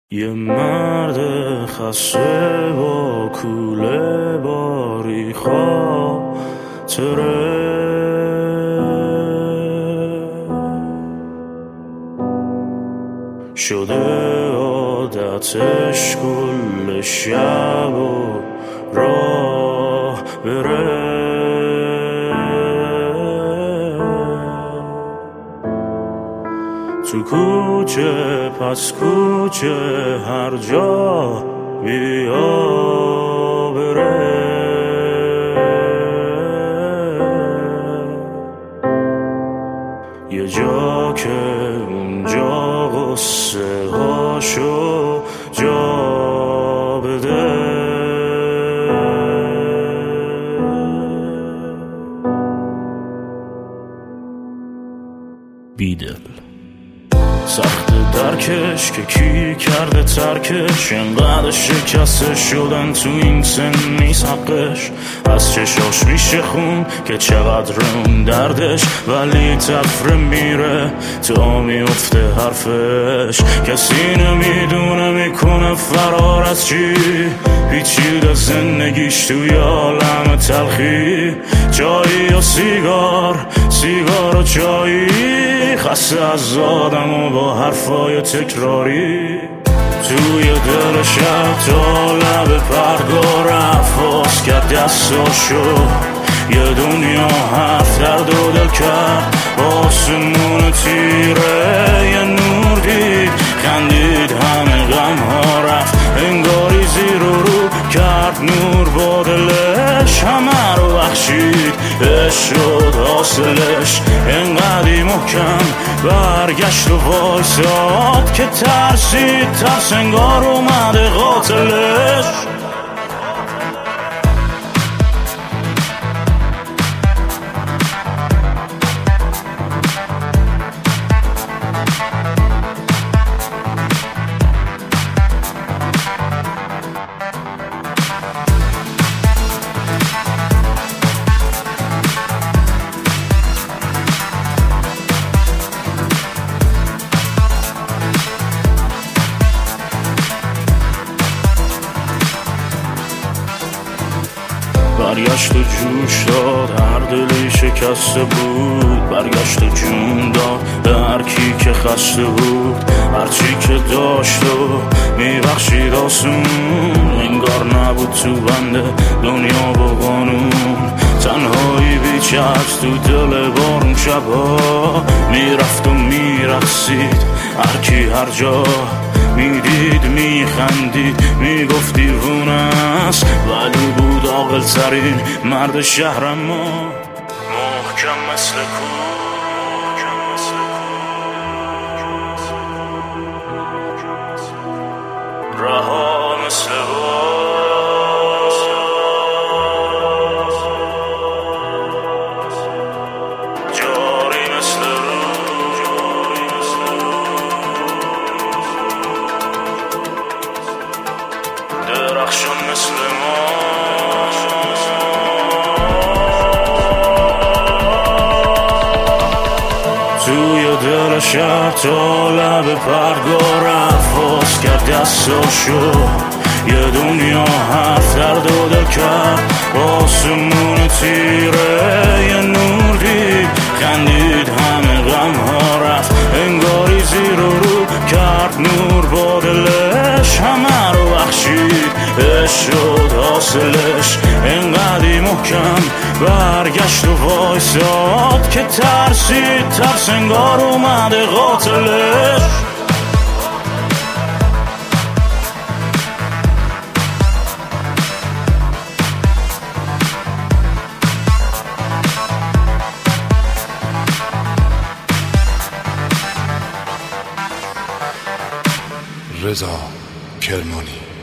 یه مرد خسته با کوله باری خاطره شده عادتش کل شب و راه بره تو کوچه پس کوچه هر جا بیا بره یه جا که اونجا قصه هاشو جا بده بیدل سخت درکش که کی کرده ترکش انقدر شکسته شدن تو این سن نیست حقش از چشاش میشه خون که چقدر اون دردش ولی تفره میره تا میفته حرفش کسی نمیدونه میکنه فرار از چی پیچیده زندگیش توی عالم تلخی چایی یا سیگار و چایی خسته از آدم و با حرفای تکراری توی دل شب تا لب پرگار افاس کرد دستاشو یه دنیا حرف درد و دل کرد آسمون تیره یه نور دید خندید همه غم ها رفت انگاری زیر رو کرد نور با دلش همه رو بخشید شد حاصلش انقدی محکم برگشت و وایساد که ترسید ترس انگار اومده قاتلش برگشت و جوش داد هر دلی شکسته بود برگشت و جون داد به هر کی که خسته بود هرچی که داشت و میبخشید آسون انگار نبود تو بنده دنیا با قانون تنهایی بیچست تو دل بارون شبا میرفت و میرقصید هر کی هر جا میدید میخندید میگفت دیوونه است ولی بود عاقل ترین مرد شهر ما محکم مثل رها مثل جاری مثل درخشان مثل ما توی دل شب تا لب پرگار افاس کرد دستاشو یه دنیا حرف درد و دل کرد آسمون تیره یه نور دید خندید همه غم ها رفت انگاری زیر رو کرد نور با دلش همه رو بخشید شد حاصلش انقدی محکم برگشت و وایساد که ترسید ترس انگار اومده قاتلش رضا کرمانی